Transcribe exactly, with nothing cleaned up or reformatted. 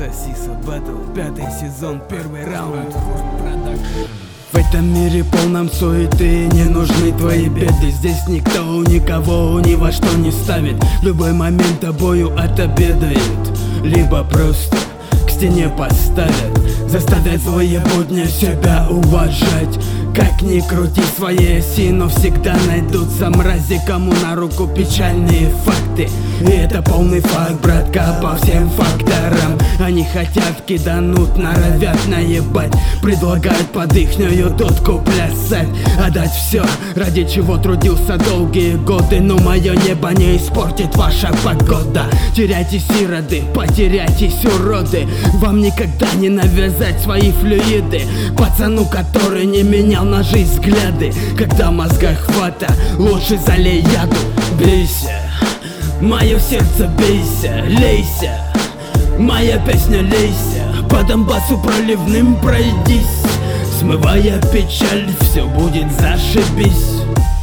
Сосиса Баттл, пятый сезон, первый раунд. В этом мире полном суеты не нужны твои беды. Здесь никто никого ни во что не ставит. В любой момент тобою отобедает, либо просто к стене поставят. Заставят злые будни себя уважать. Как ни крути своей оси, но всегда найдутся мрази, кому на руку печальные факты. И это полный факт, братка, по всем факторам. Они хотят кидануть, норовят наебать, предлагают под ихнюю дудку плясать. Отдать все, ради чего трудился долгие годы. Но мое небо не испортит ваша погода. Теряйтесь, ироды, потеряйтесь, уроды. Вам никогда не навязать свои флюиды пацану, который не менял на жизнь взгляды. Когда мозга хвата, лучше залей яду. Бейся, мое сердце, бейся, лейся, моя песня, лейся, по Донбассу проливным пройдись. Смывая печаль, все будет зашибись.